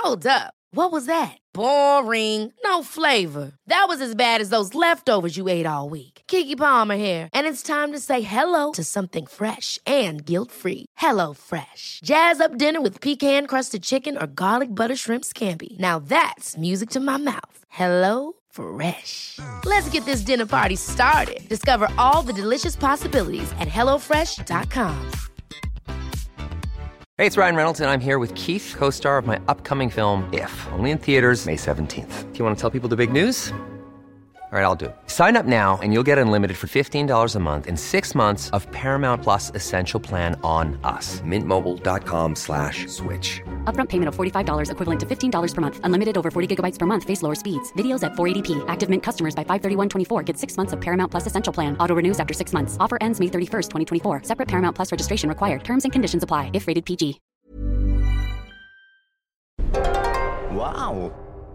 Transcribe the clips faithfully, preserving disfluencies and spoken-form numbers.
Hold up. What was that? Boring. No flavor. That was as bad as those leftovers you ate all week. Keke Palmer here, and it's time to say hello to something fresh and guilt-free. Hello Fresh. Jazz up dinner with pecan-crusted chicken or garlic butter shrimp scampi. Now that's music to my mouth. Hello Fresh. Let's get this dinner party started. Discover all the delicious possibilities at hello fresh dot com. Hey, it's Ryan Reynolds, and I'm here with Keith, co-star of my upcoming film, If, only in theaters May seventeenth. Do you want to tell people the big news? All right, I'll do it. Sign up now and you'll get unlimited for fifteen dollars a month and six months of Paramount Plus Essential Plan on us. Mint Mobile dot com slash switch. Upfront payment of forty-five dollars equivalent to fifteen dollars per month. Unlimited over forty gigabytes per month. Face lower speeds. Videos at four eighty p. Active Mint customers by five thirty-one twenty-four get six months of Paramount Plus Essential Plan. Auto renews after six months. Offer ends May thirty-first, twenty twenty-four. Separate Paramount Plus registration required. Terms and conditions apply if rated P G. Wow.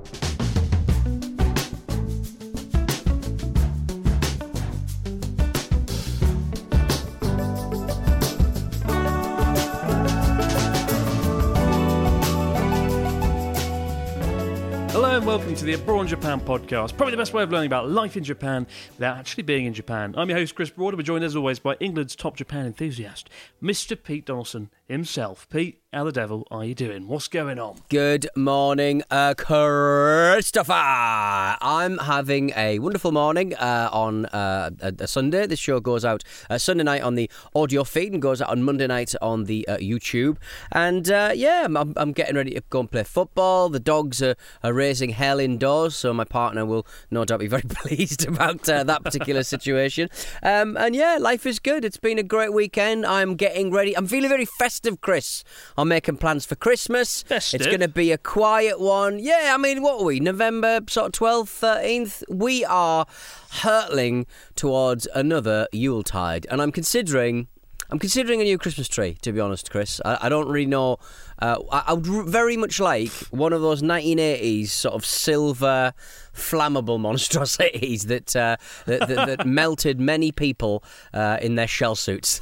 Hello and welcome to the Abroad in Japan podcast. Probably the best way of learning about life in Japan without actually being in Japan. I'm your host, Chris Broad. We're joined as always by England's top Japan enthusiast, Mister Pete Donaldson himself. Pete, how the devil are you doing? What's going on? Good morning, uh, Christopher. I'm having a wonderful morning uh, on uh, a, a Sunday. This show goes out uh, Sunday night on the audio feed and goes out on Monday night on the uh, YouTube. And uh, yeah, I'm, I'm getting ready to go and play football. The dogs are, are raising hell indoors, so my partner will no doubt be very pleased about uh, that particular situation. Um, and yeah, life is good. It's been a great weekend. I'm getting ready. I'm feeling very festive, Chris. I'm making plans for Christmas. Festive? It's going to be a quiet one. Yeah, I mean, what are we? November sort of twelfth, thirteenth? We are hurtling towards another Yuletide. And I'm considering... I'm considering a new Christmas tree, to be honest, Chris. I, I don't really know. Uh, I, I would r- very much like one of those nineteen eighties sort of silver, flammable monstrosities that uh, that, that, that melted many people uh, in their shell suits.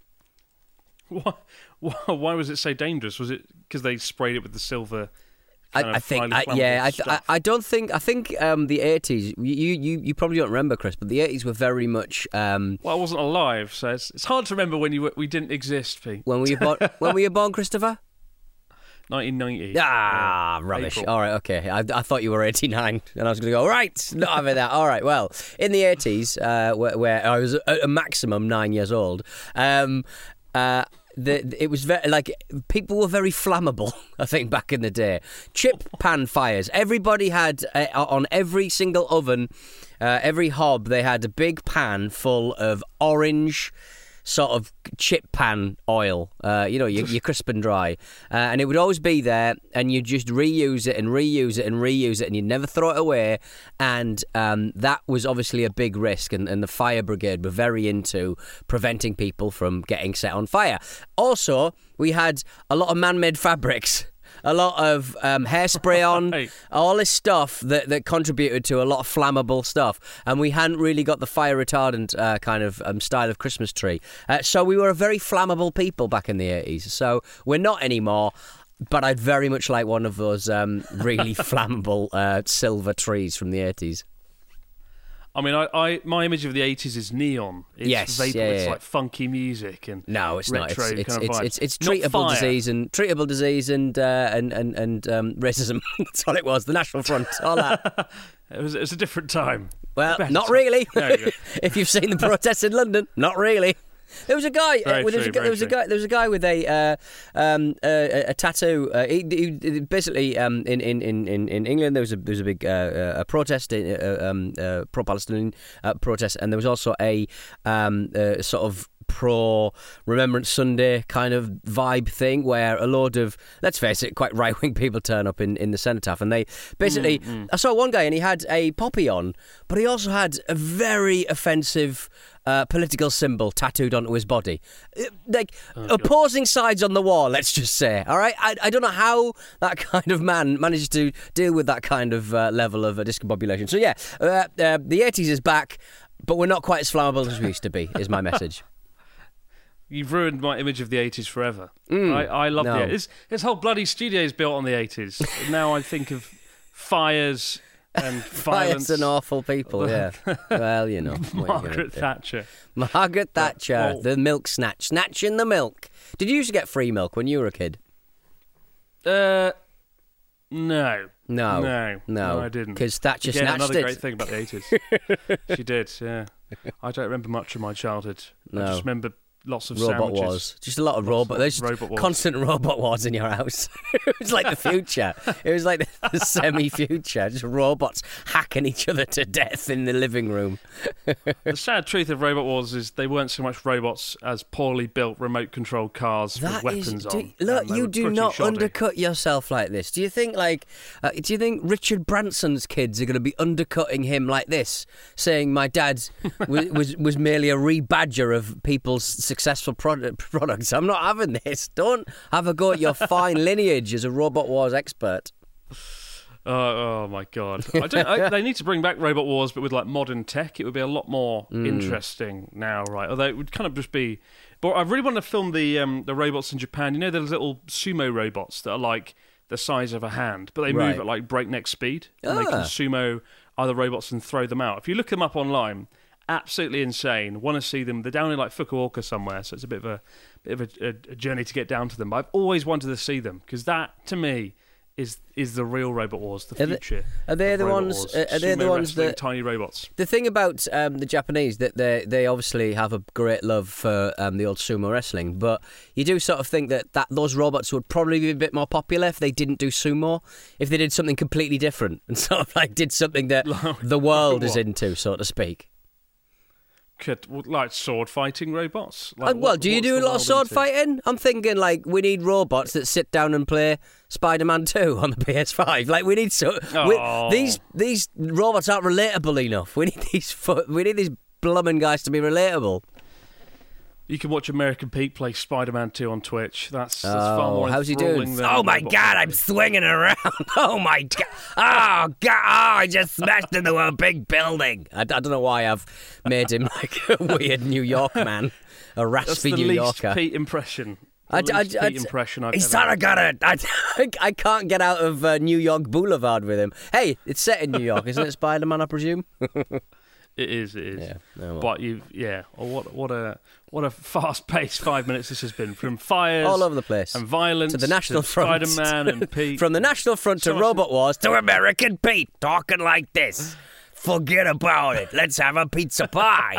Why, why was it so dangerous? Was it because they sprayed it with the silver? I, I think, I, yeah, I, I, I don't think, I think um, the eighties, you, you you probably don't remember, Chris, but the eighties were very much... Um, well, I wasn't alive, so it's, it's hard to remember when you were, we didn't exist, Pete. When were you born, when were you born, Christopher? nineteen ninety. Ah, uh, rubbish. April. All right, okay. I, I thought you were eighty-nine, and I was going to go, right, not having that. All right, well, in the eighties, uh, where, where I was a, a maximum nine years old, um, uh, The, it was very, like, people were very flammable, I think, back in the day. Chip pan fires. Everybody had, uh, on every single oven, uh, every hob, they had a big pan full of orange sort of chip pan oil, uh, you know, your, your crisp and dry. Uh, and it would always be there, and you'd just reuse it and reuse it and reuse it, and you'd never throw it away. And um, that was obviously a big risk, and, and the fire brigade were very into preventing people from getting set on fire. Also, we had a lot of man-made fabrics. A lot of um, hairspray on, Right. all this stuff that, that contributed to a lot of flammable stuff. And we hadn't really got the fire retardant uh, kind of um, style of Christmas tree. Uh, so we were a very flammable people back in the eighties. So we're not anymore. But I'd very much like one of those um, really flammable uh, silver trees from the eighties. I mean, I, I my image of the eighties is neon. It's Yes, vapor, yeah, it's yeah. like funky music and No, it's not. It's retro it's kind of it's, vibe. it's it's Not treatable fire. disease and treatable disease and uh, and and and um, racism. That's all it was. The National Front, all that. It was, it was a different time. Well, Better not time. really. There you go. If you've seen the protests in London, not really. There was a guy. Very Uh, with, there, was a, true, guy- there was a very guy. There was a guy with a uh, um, uh, a, a tattoo. Uh, he, he, basically, um, in, in, in, in England, there was a there was a big uh, uh, a protest, uh, um, uh, pro-Palestinian uh, protest, and there was also a um, uh, sort of pro Remembrance Sunday kind of vibe thing where a load of, let's face it, quite right wing people turn up in, in the cenotaph, and they basically. Mm, mm. I saw one guy and he had a poppy on, but he also had a very offensive. Uh, political symbol tattooed onto his body. Uh, like, oh, opposing God. Sides on the wall, let's just say. All right? I, I don't know how that kind of man manages to deal with that kind of uh, level of uh, discombobulation. So, yeah, uh, uh, the eighties is back, but we're not quite as flammable as we used to be, is my message. You've ruined my image of the eighties forever. Mm, I, I love no. the eighties. This whole bloody studio is built on the eighties. Now I think of fires and violence. Fires and awful people, yeah. Well, you know. what are you gonna Margaret do? Thatcher. Margaret Thatcher, well- the milk snatch. Snatching the milk. Did you used to get free milk when you were a kid? Uh, no. No. No. No. I didn't. Because Thatcher Again, snatched another it. great thing about the eighties. She did, yeah. I don't remember much of my childhood. I No. just remember lots of Robot sandwiches. wars. Just a lot of Lots robot. of There's robot wars. constant robot wars in your house. It was like the future. It was like the, the semi-future. Just robots hacking each other to death in the living room. The sad truth of Robot Wars is they weren't so much robots as poorly built remote-controlled cars That with is, weapons do, on. look, and they you were do pretty not shoddy. undercut yourself like this. Do you think, like, uh, do you think Richard Branson's kids are going to be undercutting him like this, saying my dad was, was was merely a rebadger of people's successful product, products? I'm not having this. Don't have a go at your fine lineage as a Robot Wars expert. Oh, oh my God! I don't. I, they need to bring back Robot Wars, but with like modern tech, it would be a lot more Mm. interesting now, right? Although it would kind of just be. But I really want to film the um, the robots in Japan. You know, those little sumo robots that are like the size of a hand, but they Right. move at like breakneck speed, and they Ah. can sumo other robots and throw them out. If you look them up online, absolutely insane. Want to see them? They're down in like Fukuoka somewhere, so it's a bit of a bit of a, a, a journey to get down to them. But I've always wanted to see them because that, to me, is is the real Robot Wars, the Are they- future. are they of the Robot ones- Wars. are they the Sumo ones wrestling that- tiny robots? The thing about um, the Japanese, that they they obviously have a great love for um, the old sumo wrestling, but you do sort of think that, that those robots would probably be a bit more popular if they didn't do sumo, if they did something completely different and sort of like did something that the world is What? into, so to speak. Could like sword fighting robots? Uh, Like, well, what- do you what's do a the lot of world sword into? fighting? I'm thinking like we need robots that sit down and play Spider-Man two on the P S five. Like we need so we, Oh. these these robots aren't relatable enough. We need these fu- we need these blooming guys to be relatable. You can watch American Pete play Spider-Man two on Twitch. That's, that's Oh, far more how's he enthralling doing? than Oh my Robot God, I'm Wars. swinging around. Oh my God. Oh God, oh, I just smashed into a big building. I, I don't know why I've made him like a weird New York man, a That's raspy the New least Yorker. Pete impression. The I, least I, I, Pete impression I've he's ever sort had. of got it. I, I can't get out of uh, New York Boulevard with him. Hey, it's set in New York, isn't it, Spider-Man, I presume? It is, it is. Yeah, oh well. But you, yeah. Oh, what, what a, what a fast-paced five minutes this has been. From fires All over the place. and violence To the National Front. Spider-Man and Pete. From the National Front to So much- Robot Wars to American Pete talking like this. Forget about it. Let's have a pizza pie.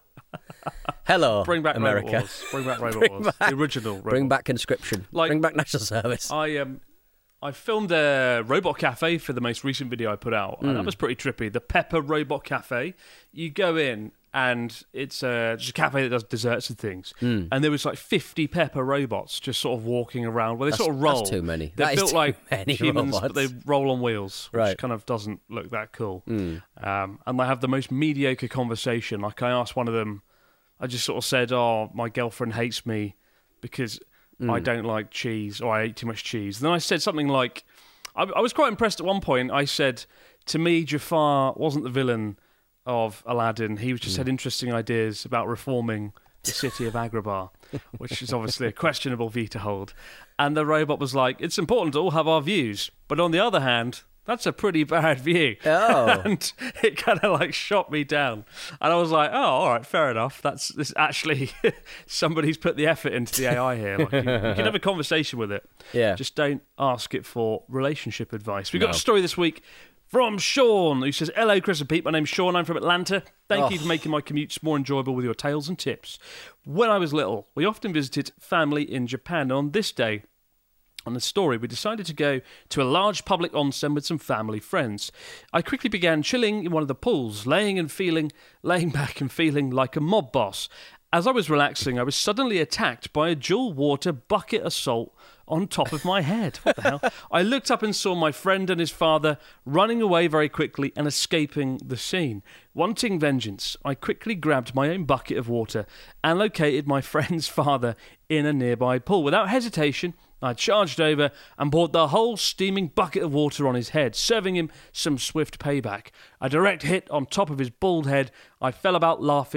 Hello, Bring back America. Robot Wars. Bring back Robot Bring Wars. back- The original. Robot Bring Wars. back conscription. Like- Bring back national service. I um, I filmed a Robot Cafe for the most recent video I put out, and Hmm. that was pretty trippy. The Pepper Robot Cafe. You go in, and it's a, just a cafe that does desserts and things. Hmm. And there was like fifty Pepper robots just sort of walking around. Well, they That's- sort of roll. that's too many. They're That is built too like many humans, but robots. they roll on wheels, which Right. Hmm. kind of doesn't look that cool. Um, and they have the most mediocre conversation. Like I asked one of them, I just sort of said, "Oh, my girlfriend hates me because Hmm. I don't like cheese, or I ate too much cheese." And then I said something like, I, I was quite impressed at one point. I said, to me, Jafar wasn't the villain of Aladdin. He just had interesting ideas about reforming the city of Agrabah, which is obviously a questionable view to hold. And the robot was like, it's important to all have our views, but on the other hand, that's a pretty bad view. Oh. And it kind of like shot me down. And I was like, oh, all right, fair enough. That's this actually somebody's put the effort into the A I here. Like, you, you can have a conversation with it. Yeah. Just don't ask it for relationship advice. We've got No. a story this week from Sean, who says, hello, Chris and Pete. My name's Sean. I'm from Atlanta. Thank you Oh. for making my commutes more enjoyable with your tales and tips. When I was little, we often visited family in Japan. And on this day, on the story, we decided to go to a large public onsen with some family friends. I quickly began chilling in one of the pools, laying and feeling, laying back and feeling like a mob boss. As I was relaxing, I was suddenly attacked by a dual water bucket assault on top of my head. What the hell? I looked up and saw my friend and his father running away very quickly and escaping the scene. Wanting vengeance, I quickly grabbed my own bucket of water and located my friend's father in a nearby pool. Without hesitation, I charged over and poured the whole steaming bucket of water on his head, serving him some swift payback. A direct hit on top of his bald head. I fell about laughing,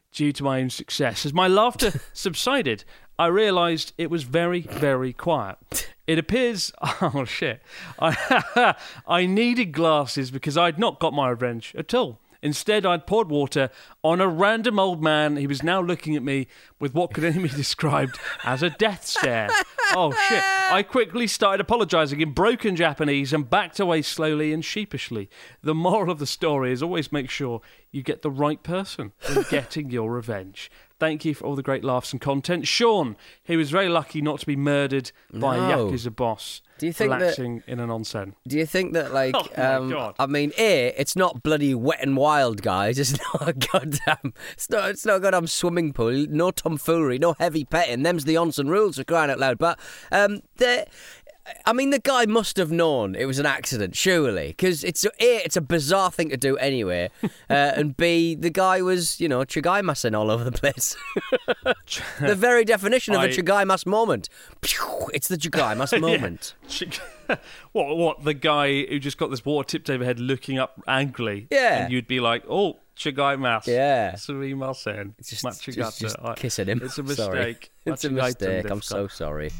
due to my own success. As my laughter subsided, I realised it was very, very quiet. It appears... Oh, shit. I, I needed glasses because I'd not got my revenge at all. Instead, I'd poured water on a random old man. He was now looking at me with what could only be described as a death stare. Oh, shit. I quickly started apologising in broken Japanese and backed away slowly and sheepishly. The moral of the story is always make sure you get the right person when getting your revenge. Thank you for all the great laughs and content. Sean, he was very lucky not to be murdered by No. a Yakuza boss. Do you think that- relaxing in an onsen. Do you think that, like, Oh, my um, God. I mean, A, it's not bloody Wet and Wild, guys. It's not a goddamn, it's not, it's not a goddamn swimming pool. No tomfoolery, no heavy petting. Them's the onsen rules for crying out loud. But, um, the... I mean, the guy must have known it was an accident, surely, because it's a, it's a bizarre thing to do anyway, uh, and B, the guy was, you know, chigaimasen all over the place. The very definition of I- a chigaimas moment. Pew, it's the chigaimas moment. what, what, the guy who just got this water tipped overhead looking up angrily? Yeah. And you'd be like, oh, chigaimasu. Yeah. Sumimasen. It's just, Machigata. just, just I- kissing him. It's a Sorry. mistake. It's a Machigata mistake. I'm desu so ka? sorry.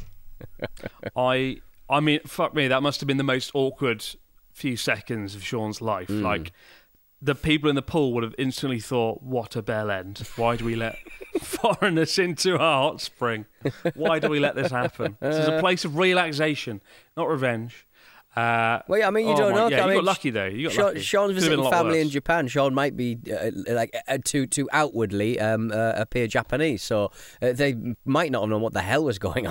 I, I mean, fuck me, that must have been the most awkward few seconds of Sean's life. Mm. Like, the people in the pool would have instantly thought, what a bell end. Why do we let foreigners into our hot spring? Why do we let this happen? This is a place of relaxation, not revenge. Uh, Well, yeah, I mean, you oh don't my- know. Yeah, I you mean, got lucky, though. You got Sean, lucky. Sean's Could have been a visiting lot family worse. in Japan. Sean might be uh, like uh, to to outwardly um, uh, appear Japanese, so uh, they might not have known what the hell was going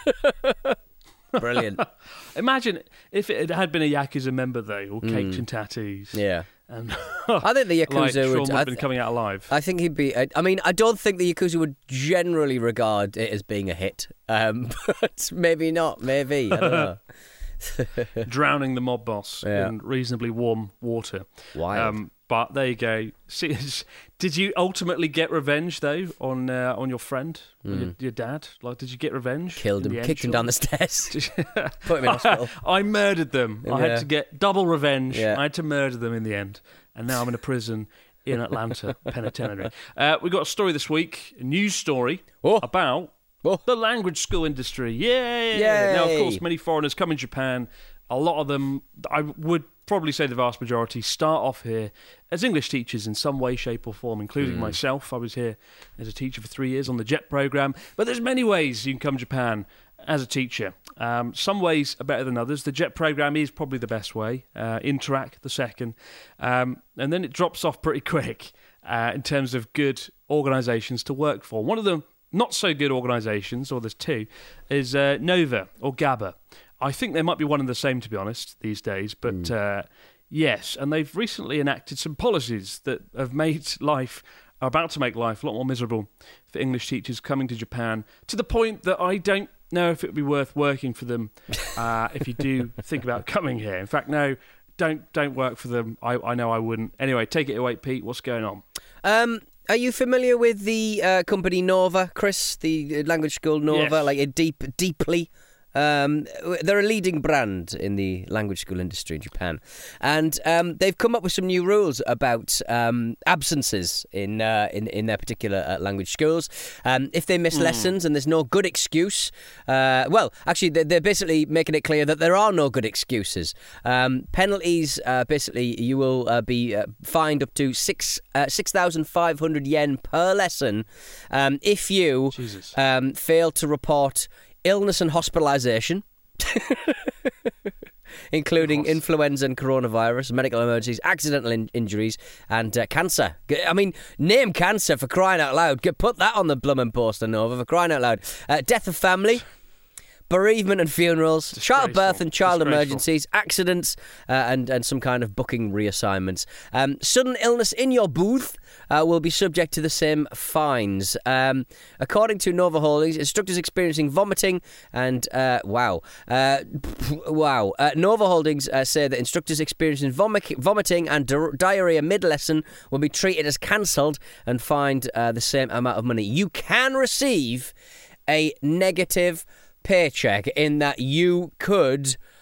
on. Brilliant. Imagine if it had been a Yakuza member, though, all caked in tattoos. Mm. Yeah. And I think the Yakuza like, Sean would. would I, have been coming out alive. I think he'd be. I, I mean, I don't think the Yakuza would generally regard it as being a hit, um, but maybe not. Maybe I don't know. Drowning the mob boss Yeah. in reasonably warm water. Wild. but there you go. See, did you ultimately get revenge though on uh, on your friend, Mm. your, your dad? Like, did you get revenge? Killed in him, the end, kicked him Sean? down the stairs, put him in hospital. I murdered them. I Yeah. had to get double revenge. Yeah. I had to murder them in the end, and now I'm in a prison in Atlanta Penitentiary. Uh, we got a story this week, a news story Oh. about Oh. the language school industry. Yay! Yay! Now, of course, many foreigners come in Japan. A lot of them, I would probably say the vast majority, start off here as English teachers in some way, shape or form, including myself. I was here as a teacher for three years on the JET programme. But there's many ways you can come to Japan as a teacher. Um, some ways are better than others. The JET programme is probably the best way. Uh, Interac, the second. Um, and then it drops off pretty quick uh, in terms of good organisations to work for. One of them not so good organisations, or there's two, is uh, Nova or GABA. I think they might be one and the same, to be honest, these days. But uh, yes, and they've recently enacted some policies that have made life, are about to make life a lot more miserable for English teachers coming to Japan, to the point that I don't know if it would be worth working for them uh, if you do think about coming here. In fact, no, don't don't work for them. I, I know I wouldn't. Anyway, take it away, Pete. What's going on? Um, are you familiar with the uh, company Nova, Chris? The language school Nova, Yes. like a deep, deeply. Um, they're a leading brand in the language school industry in Japan, and um, they've come up with some new rules about um, absences in, uh, in in their particular uh, language schools. Um, if they miss lessons and there's no good excuse, uh, well, actually, they're, they're basically making it clear that there are no good excuses. Um, penalties, uh, basically, you will uh, be uh, fined up to six uh, six thousand five hundred yen per lesson um, if you Jesus. um, fail to report illness and hospitalisation, including influenza and coronavirus, medical emergencies, accidental in- injuries, and uh, cancer. G- I mean, name cancer for crying out loud. Get, put that on the bloomin' poster, Nova, for crying out loud. Uh, death of family. Bereavement and funerals, childbirth and child Disgraceful. emergencies, accidents, uh, and, and some kind of booking reassignments. Um, sudden illness in your booth uh, will be subject to the same fines. Um, according to Nova Holdings, instructors experiencing vomiting and, uh, wow, uh, wow. Uh, Nova Holdings uh, say that instructors experiencing vomit- vomiting and di- diarrhea mid-lesson will be treated as cancelled and fined uh, the same amount of money. You can receive a negative paycheck in that you could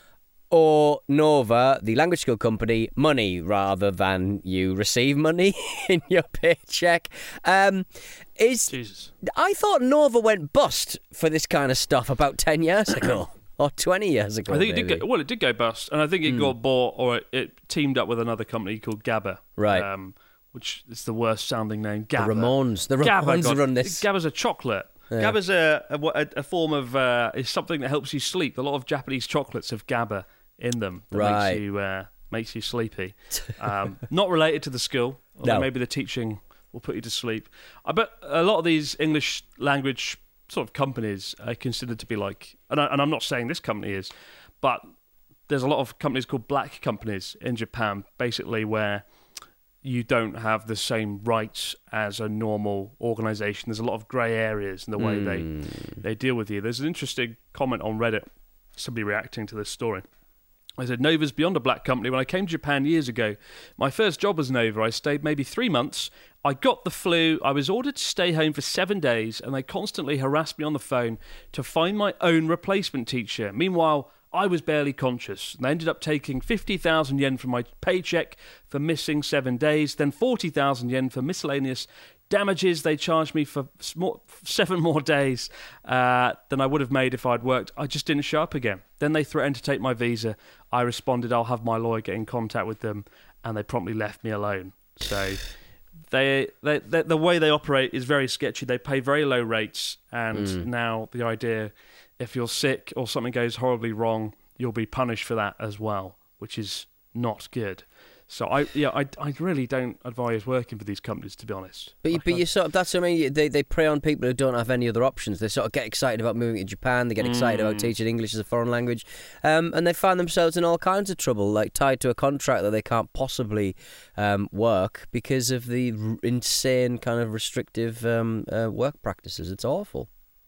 or Nova, the language school company, money rather than you receive money in your paycheck. Um, is Jesus. I thought Nova went bust for this kind of stuff about ten years ago. Or twenty years ago, I think maybe. it did go, well, it did go bust, and I think it Mm. got bought, or it, it teamed up with another company called Gabba, Right. Um, which is the worst sounding name. Gabba. The Ramones. The Gabba Ramones got- run this. Gabba's a chocolate. Yeah. Gabba's a, a, a form of uh, is something that helps you sleep. A lot of Japanese chocolates have Gabba in them that Right. makes you uh, makes you sleepy. Um, not related to the school, although No. maybe the teaching will put you to sleep. I bet a lot of these English language sort of companies are considered to be like, and, I, and I'm not saying this company is, but there's a lot of companies called black companies in Japan, basically where you don't have the same rights as a normal organisation. There's a lot of grey areas in the way they they deal with you. There's an interesting comment on Reddit, somebody reacting to this story. I said, Nova's beyond a black company. When I came to Japan years ago, my first job was Nova. I stayed maybe three months. I got the flu. I was ordered to stay home for seven days, and they constantly harassed me on the phone to find my own replacement teacher. Meanwhile, I was barely conscious, and they ended up taking fifty thousand yen from my paycheck for missing seven days, then forty thousand yen for miscellaneous damages. They charged me for small, seven more days uh, than I would have made if I'd worked. I just didn't show up again. Then they threatened to take my visa. I responded, I'll have my lawyer get in contact with them, and they promptly left me alone. So they, they, they the way they operate is very sketchy. They pay very low rates, and Mm. now the idea, if you're sick or something goes horribly wrong, you'll be punished for that as well, which is not good. So I yeah I, I really don't advise working for these companies, to be honest. But, you, Like, but I- you sort of, that's what I mean, they, they prey on people who don't have any other options. They sort of get excited about moving to Japan, they get excited about Mm. teaching English as a foreign language, um, and they find themselves in all kinds of trouble, like tied to a contract that they can't possibly um, work because of the r- insane kind of restrictive um, uh, work practices. It's awful.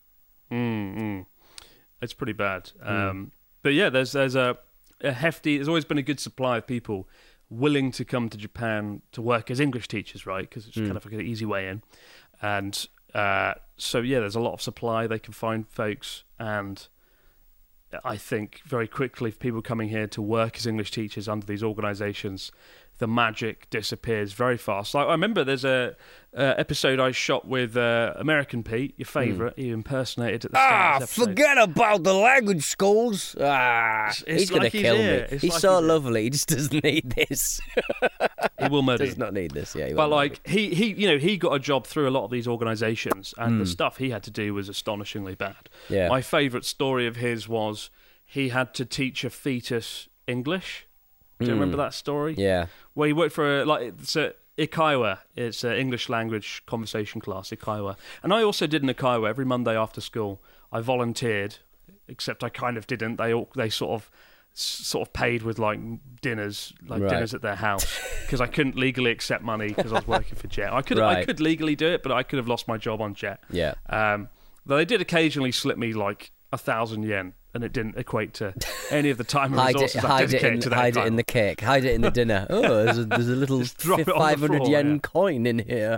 Mm, mm. It's pretty bad. Um, but yeah, there's there's a, a hefty. There's always been a good supply of people willing to come to Japan to work as English teachers, right? Because it's kind of like an easy way in, and uh, so yeah, there's a lot of supply. They can find folks, and I think very quickly, if people coming here to work as English teachers under these organisations, the magic disappears very fast. Like I remember, there's a uh, episode I shot with uh, American Pete, your favourite. He impersonated at the start Ah, of this episode. forget about the language schools. Ah, It's- he's it's going to like he's kill here. me. It's He's like so he's here. lovely. He just doesn't need this. He will murder Does you. not need this. Yeah, he But will like he, he, you know, he got a job through a lot of these organisations, and Hmm. the stuff he had to do was astonishingly bad. Yeah. My favourite story of his was he had to teach a fetus English. Do you remember that story? Hmm. Yeah. Where he worked for a, like it's a Ikaiwa. It's an English language conversation class, Ikaiwa. And I also did an Ikaiwa every Monday after school. I volunteered, except I kind of didn't. They all, they sort of sort of paid with like dinners, like Right. dinners at their house, because I couldn't legally accept money because I was working for Jet. I could I Right. could legally do it, but I could have lost my job on Jet. Yeah. Um, though they did occasionally slip me like a thousand yen, and it didn't equate to any of the time and Hide it, resources I hide it, dedicated in, to that hide it in Ikaiwa. the cake. Hide it in the dinner. Oh, there's a, there's a little Just drop it on the five hundred floor, yen yeah. coin in here.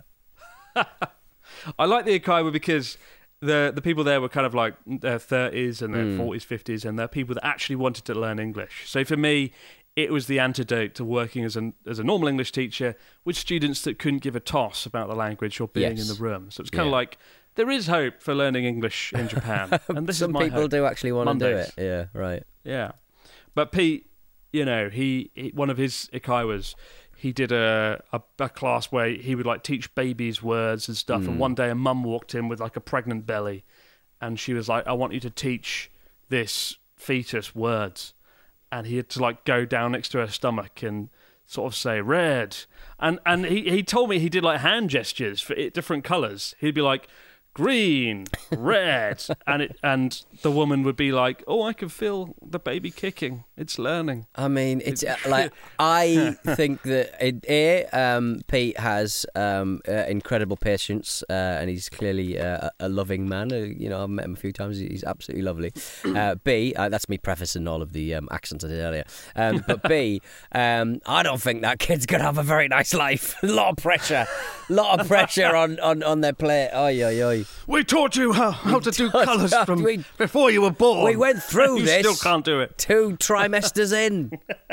I like the Ikaiwa because the the people there were kind of like their thirties and their forties, fifties, and they're people that actually wanted to learn English. So for me, it was the antidote to working as an as a normal English teacher with students that couldn't give a toss about the language or being Yes. in the room. So it's kind Yeah. of like there is hope for learning English in Japan, and this Some is my people hope. do actually want to do Mondays. it. Yeah, right. Yeah, but Pete, you know, he, he one of his Ikaiwas, he did a, a a class where he would like teach babies words and stuff. And one day a mum walked in with like a pregnant belly, and she was like, "I want you to teach this fetus words," and he had to like go down next to her stomach and sort of say red, and and he he told me he did like hand gestures for it, different colours. He'd be like, green, red, and it and the woman would be like, "Oh, I can feel the baby kicking. It's learning." I mean, it's uh, like I think that it, a um, Pete has um, uh, incredible patience, uh, and he's clearly uh, a a loving man. Uh, you know, I've met him a few times. He's absolutely lovely. Uh, B, uh, that's me prefacing all of the um, accents I did earlier. Um, but B, um, I don't think that kid's gonna have a very nice life. A lot of pressure, a lot of pressure on, on, on their plate. Oi, oi, oi. really. We taught you how, how to do colours from we, before you were born. We went through you this. You still can't do it. Two trimesters in.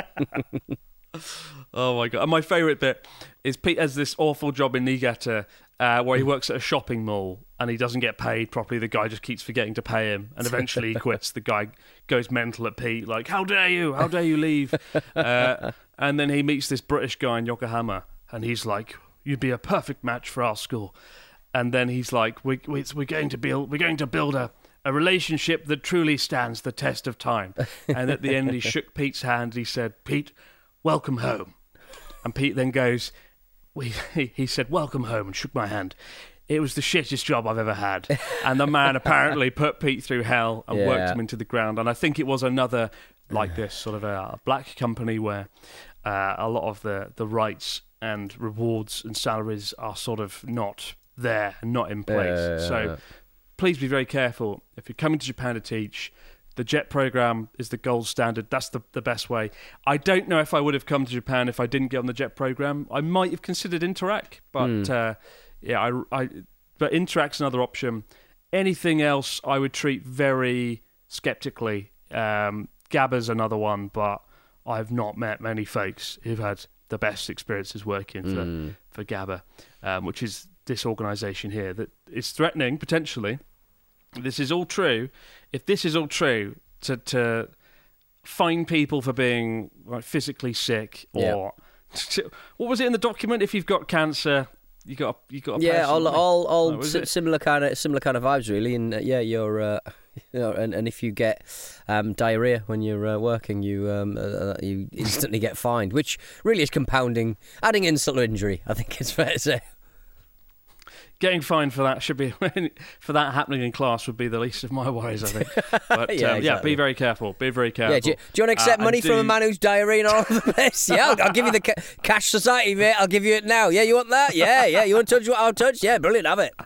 Oh my God. And my favourite bit is Pete has this awful job in Niigata uh, where he works at a shopping mall and he doesn't get paid properly. The guy just keeps forgetting to pay him, and eventually he quits. The guy goes mental at Pete, like, how dare you? How dare you leave? Uh, and then he meets this British guy in Yokohama, and he's like, you'd be a perfect match for our school. And then he's like, we, we, we're going to build, we're going to build a, a relationship that truly stands the test of time. And at the end, he shook Pete's hand. He said, Pete, welcome home. And Pete then goes, we, he, he said, welcome home, and shook my hand. It was the shittest job I've ever had. And the man apparently put Pete through hell and yeah. worked him into the ground. And I think it was another like this, sort of a, a black company where uh, a lot of the, the rights and rewards and salaries are sort of not there, not in place. Yeah, yeah, yeah. So please be very careful. If you're coming to Japan to teach, the JET program is the gold standard. That's the, the best way. I don't know if I would have come to Japan if I didn't get on the JET program. I might have considered Interac, but mm. uh, yeah, I, I, but Interac's another option. Anything else I would treat very skeptically. Um, GABA's another one, but I've not met many folks who've had the best experiences working for, mm. for GABA, um, which is this organisation here that is threatening, potentially. This is all true. If this is all true, to to fine people for being like physically sick, or yeah. to, what was it in the document? If you've got cancer, you got you got a yeah, all all, all oh, s- similar kind of similar kind of vibes really, and uh, yeah, you're uh, you know, and, and if you get um, diarrhea when you're uh, working, you um, uh, you instantly get fined, which really is compounding, adding insult to injury. I think it's fair to say. Getting fined for that should be for that happening in class would be the least of my worries, I think. But yeah, um, exactly. yeah, be very careful. Be very careful. Yeah, do, you, do you want to accept uh, money do... from a man who's diarrhea all over the place? Yeah, I'll, I'll give you the ca- cash society, mate. I'll give you it now. Yeah, you want that? Yeah, yeah. You want to touch what I'll touch? Yeah, brilliant. Have it.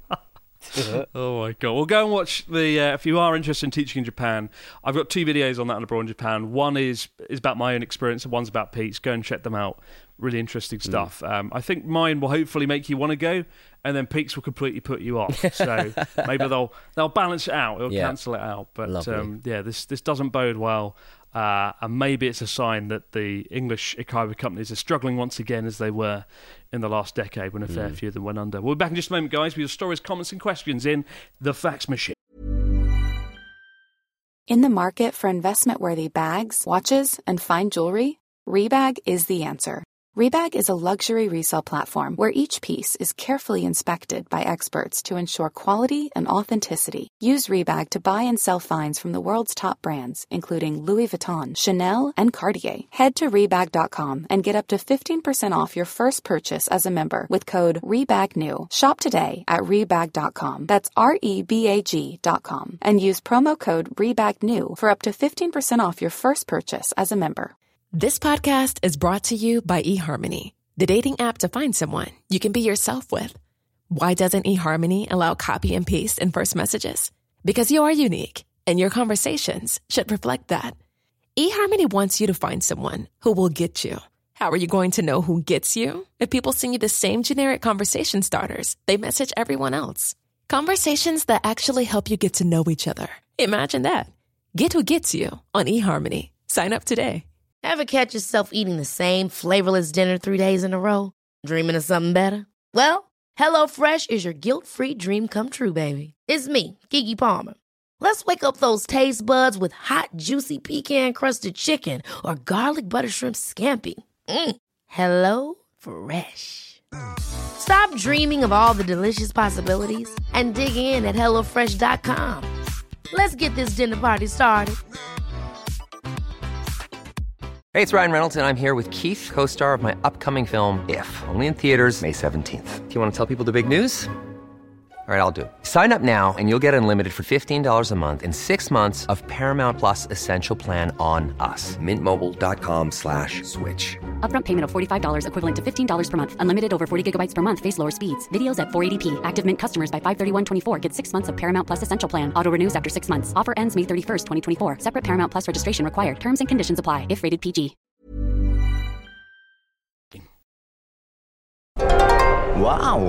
Oh my God. Well, go and watch the uh, if you are interested in teaching in Japan, I've got two videos on that on Abroad in Japan. One is is about my own experience and one's about Pete's. Go and check them out. Really interesting stuff. Mm. Um, I think mine will hopefully make you want to go, and then Pete's will completely put you off. So maybe they'll they'll balance it out. They'll yeah. cancel it out. But um, yeah, this this doesn't bode well. Uh, and maybe it's a sign that the English eikaiwa companies are struggling once again, as they were in the last decade when a fair mm. few of them went under. We'll be back in just a moment, guys, with your stories, comments and questions in The Fax Machine. In the market for investment-worthy bags, watches, and fine jewelry, Rebag is the answer. Rebag is a luxury resale platform where each piece is carefully inspected by experts to ensure quality and authenticity. Use Rebag to buy and sell finds from the world's top brands, including Louis Vuitton, Chanel, and Cartier. Head to Rebag dot com and get up to fifteen percent off your first purchase as a member with code REBAGNEW. Shop today at Rebag dot com. That's R E B A G dot com. And use promo code REBAGNEW for up to fifteen percent off your first purchase as a member. This podcast is brought to you by eHarmony, the dating app to find someone you can be yourself with. Why doesn't eHarmony allow copy and paste in first messages? Because you are unique, and your conversations should reflect that. eHarmony wants you to find someone who will get you. How are you going to know who gets you? If people send you the same generic conversation starters they message everyone else. Conversations that actually help you get to know each other. Imagine that. Get who gets you on eHarmony. Sign up today. Ever catch yourself eating the same flavorless dinner three days in a row? Dreaming of something better? Well, HelloFresh is your guilt-free dream come true, baby. It's me, Keke Palmer. Let's wake up those taste buds with hot, juicy pecan-crusted chicken or garlic butter shrimp scampi. Mm. Hello Fresh. Stop dreaming of all the delicious possibilities and dig in at hello fresh dot com. Let's get this dinner party started. Hey, it's Ryan Reynolds, and I'm here with Keith, co-star of my upcoming film, If, only in theaters May seventeenth. Do you want to tell people the big news? All right, I'll do it. Sign up now and you'll get unlimited for fifteen dollars a month and six months of Paramount Plus Essential Plan on us. Mint Mobile dot com slash switch. Upfront payment of forty-five dollars equivalent to fifteen dollars per month. Unlimited over forty gigabytes per month. Face lower speeds. Videos at four eighty p. Active Mint customers by five thirty-one twenty-four get six months of Paramount Plus Essential Plan. Auto renews after six months. Offer ends May thirty-first, twenty twenty-four. Separate Paramount Plus registration required. Terms and conditions apply if rated P G. Wow.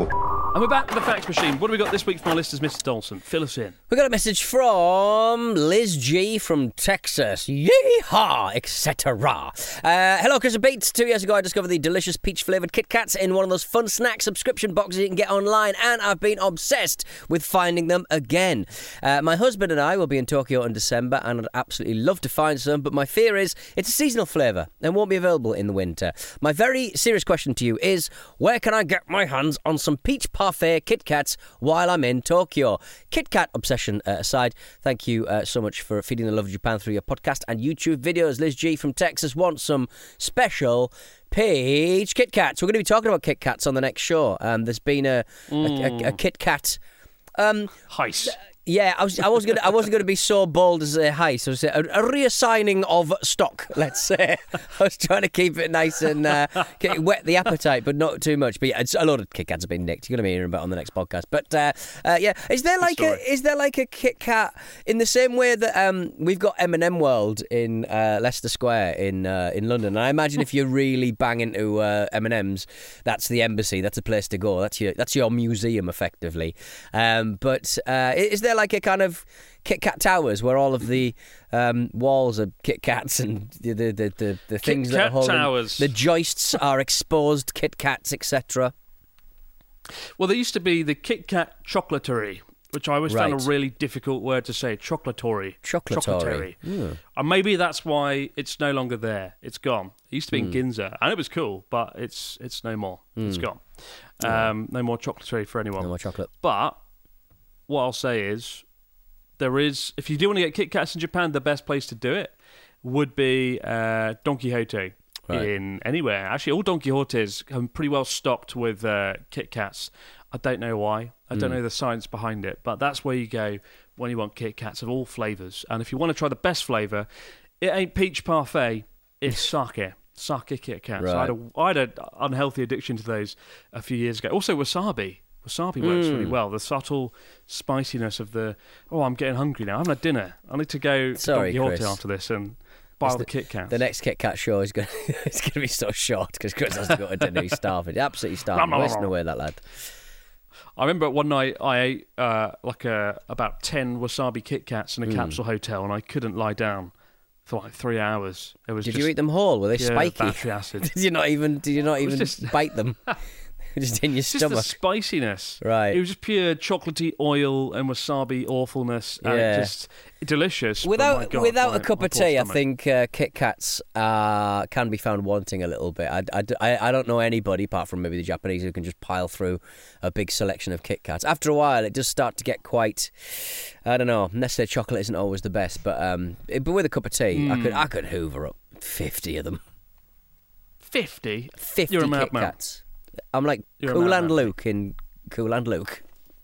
And we're back with the fax machine. What do we got this week from our listeners, Mister Dawson? Fill us in. We got a message from Liz G from Texas. Yeehaw, et cetera. Uh, hello, Chris and Pete. Two years ago, I discovered the delicious peach-flavoured Kit Kats in one of those fun snack subscription boxes you can get online, and I've been obsessed with finding them again. Uh, my husband and I will be in Tokyo in December, and I'd absolutely love to find some, but my fear is it's a seasonal flavour and won't be available in the winter. My very serious question to you is, where can I get my hands on some peach parfait Kit Kats while I'm in Tokyo? Kit Kat obsession uh, aside, thank you uh, so much for feeding the love of Japan through your podcast and YouTube videos. Liz G from Texas wants some special peach Kit Kats. We're going to be talking about Kit Kats on the next show. Um, there's been a, mm. a, a, a Kit Kat um, heist. Yeah, I was. I was gonna. I wasn't going to be so bold as a heist. I was a, a reassigning of stock. Let's say. I was trying to keep it nice and uh, whet the appetite, but not too much. But yeah, it's, a lot of Kit Kats have been nicked. You're going to be hearing about it on the next podcast. But uh, uh, yeah, is there like a is there like a Kit Kat in the same way that um, we've got M and M World in uh, Leicester Square in uh, in London? And I imagine if you're really bang into uh, M and M's, that's the embassy. That's a place to go. That's your that's your museum effectively. Um, but uh, is there like a kind of Kit Kat towers where all of the um, walls are Kit Kats and the the the, the, the things Kit that Kat are holding towers. The joists are exposed Kit Kats, et cetera? Well, there used to be the Kit Kat chocolaterie, which I always right. found a really difficult word to say. Chocolatory. Chocolatory. Mm. And maybe that's why it's no longer there. It's gone. It used to be mm. in Ginza, and it was cool, but it's it's no more. Mm. It's gone. Um, no more chocolatory for anyone. No more chocolate. But what I'll say is, there is, if you do want to get Kit Kats in Japan, the best place to do it would be uh, Don Quixote right. in anywhere. Actually, all Don Quixotes are pretty well stocked with uh, Kit Kats. I don't know why. I don't mm. know the science behind it, but that's where you go when you want Kit Kats of all flavours. And if you want to try the best flavour, it ain't peach parfait, it's sake. Sake Kit Kats. Right. I, had a, I had an unhealthy addiction to those a few years ago. Also, wasabi. Wasabi works mm. really well. The subtle spiciness of the, oh, I'm getting hungry now. I haven't had dinner. I need to go Sorry, to Don Quixote Chris. after this and buy all the, the Kit Kats. The next Kit Kat show is going it's going to be so short because Chris has to go to dinner. He's starving. Absolutely starving. Wasting away, that lad. I remember one night I ate uh, like a, about ten wasabi Kit Kats in a mm. capsule hotel, and I couldn't lie down for like three hours. It was did just you eat them whole? Were they spiky? Battery acid. did you not even? Did you not even just... bite them? Just in your just stomach. Just the spiciness. Right. It was just pure chocolatey oil and wasabi awfulness. And yeah. just delicious. Without my God, without my, a cup my of tea, I stomach. think uh, Kit Kats uh, can be found wanting a little bit. I, I, I don't know anybody, apart from maybe the Japanese, who can just pile through a big selection of Kit Kats. After a while, it does start to get quite, I don't know, Nestle chocolate isn't always the best, but um, it, but with a cup of tea, mm. I could I could hoover up fifty of them. fifty? fifty You're a Kit madman. Kats. I'm like You're Cool and Luke in Cool and Luke.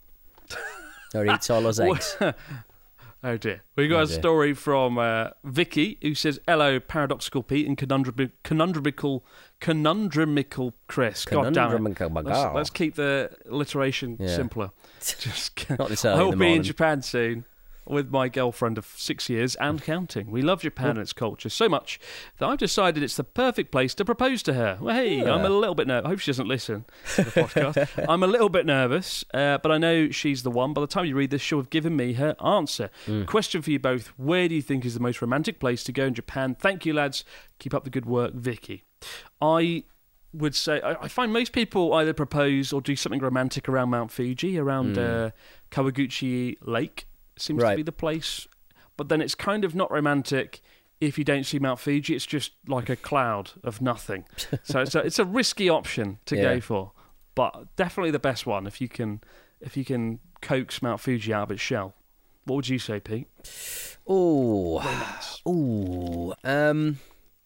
Or eats all those eggs. Oh dear. We got Oh a dear. story from uh, Vicky, who says, hello, Paradoxical Pete and conundrum- conundrumical, conundrumical Chris. God damn it. Conundrumical Let's, Bagal. let's keep the alliteration Yeah. simpler. Just Not this early I will in the be in morning. Japan soon with my girlfriend of six years and counting. We love Japan and its culture so much that I've decided it's the perfect place to propose to her. Well, hey, Yeah. I'm a little bit nervous. I hope she doesn't listen to the podcast. I'm a little bit nervous, uh, but I know she's the one. By the time you read this, she'll have given me her answer. Mm. Question for you both. Where do you think is the most romantic place to go in Japan? Thank you, lads. Keep up the good work, Vicky. I would say, I, I find most people either propose or do something romantic around Mount Fuji, around Mm. uh, Kawaguchi Lake. Seems Right. to be the place. But then it's kind of not romantic if you don't see Mount Fuji. It's just like a cloud of nothing. So it's a, it's a risky option to Yeah. go for, but definitely the best one if you can if you can coax Mount Fuji out of its shell. What would you say, Pete? Ooh. Romance. Ooh. Um,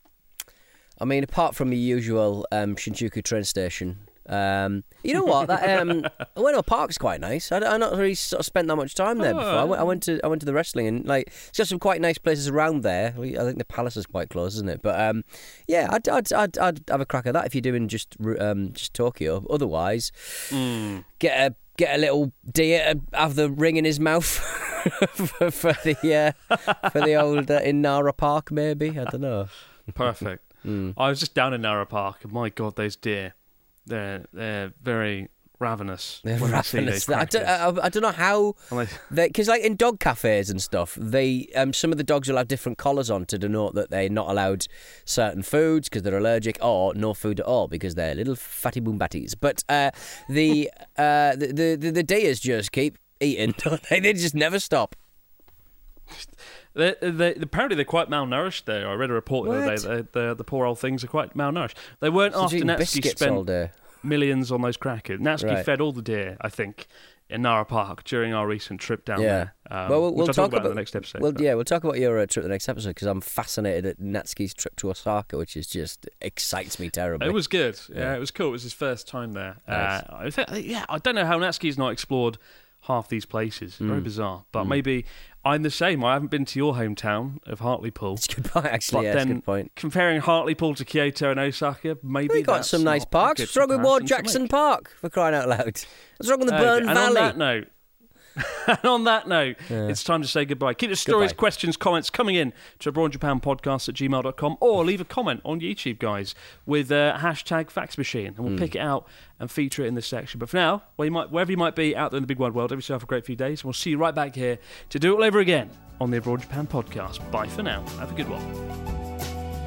I mean, apart from the usual um, Shinjuku train station, um, you know what? That um, Ueno Park's quite nice. I, I not really sort of spent that much time there Oh. before. I went, I went to I went to the wrestling and like it's got some quite nice places around there. I think the Palace is quite close, isn't it? But um, yeah, I'd, I'd I'd I'd have a crack at that if you're doing just um, just Tokyo. Otherwise, Mm. get a get a little deer to have the ring in his mouth for, for the uh, for the old uh, in Nara Park, maybe. I don't know. Perfect. Mm. I was just down in Nara Park, and my God, those deer. They're, they're very ravenous. They're when they see ravenous. those I don't, crackers. I, I don't know how, And they- because like in dog cafes and stuff, they um, some of the dogs will have different collars on to denote that they're not allowed certain foods because they're allergic, or no food at all because they're little fatty boom batties. But uh, the, uh, the the the the deers just keep eating, don't they? They just never stop. They, they, apparently they're quite malnourished there. I read a report the other What? day that the, the poor old things are quite malnourished. They weren't So after eating Natsky biscuits all spent day. millions on those crackers. Natsky Right. fed all the deer, I think, in Nara Park during our recent trip down Yeah. there. Um, well, we'll, which we'll I'll talk about, in the next episode. Well, but- yeah, we'll talk about your uh, trip the next episode because I'm fascinated at Natsky's trip to Osaka, which is just excites me terribly. It was good. Yeah, Yeah. it was cool. It was his first time there. Nice. Uh, I think, yeah, I don't know how Natsky's not explored half these places. Very bizarre. But maybe I'm the same. I haven't been to your hometown of Hartlepool. It's a good point, actually. But Yeah, then it's a good point. comparing Hartlepool to Kyoto and Osaka, maybe We got that's some nice not a parks. good What's wrong with Ward comparison to Jackson make. Park, for crying out loud? What's wrong with the Okay, Burn and Valley? on that note, and on that note, it's time to say goodbye. Keep the stories, Goodbye. questions, comments coming in to Abroad Japan Podcast at gmail dot com, or leave a comment on YouTube, guys, with uh, hashtag Fax Machine, and we'll pick it out and feature it in this section. But for now, where you might, wherever you might be out there in the big wide world, have yourself a great few days, and we'll see you right back here to do it all over again on the Abroad Japan Podcast. Bye for now. Have a good one.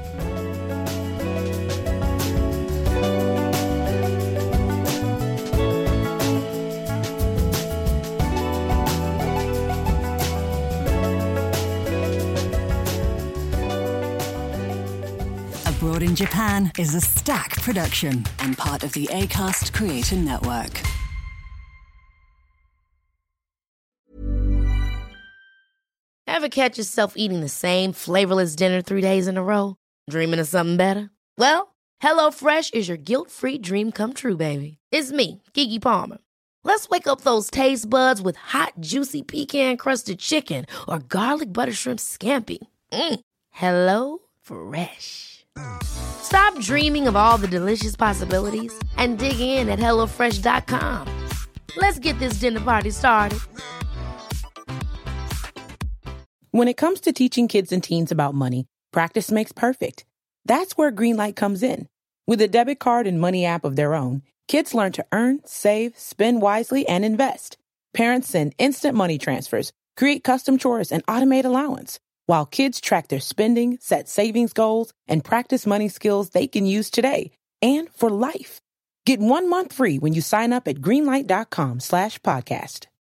Abroad in Japan is a Stack production and part of the Acast Creator Network. Ever catch yourself eating the same flavorless dinner three days in a row? Dreaming of something better? Well, HelloFresh is your guilt-free dream come true, baby. It's me, Keke Palmer. Let's wake up those taste buds with hot, juicy pecan-crusted chicken or garlic butter shrimp scampi. Mm. Hello Fresh. Stop dreaming of all the delicious possibilities and dig in at hello fresh dot com. Let's get this dinner party started. When it comes to teaching kids and teens about money, practice makes perfect. That's where Greenlight comes in. With a debit card and money app of their own, kids learn to earn, save, spend wisely, and invest. Parents send instant money transfers, create custom chores, and automate allowance, while kids track their spending, set savings goals, and practice money skills they can use today and for life. Get one month free when you sign up at greenlight dot com slash podcast.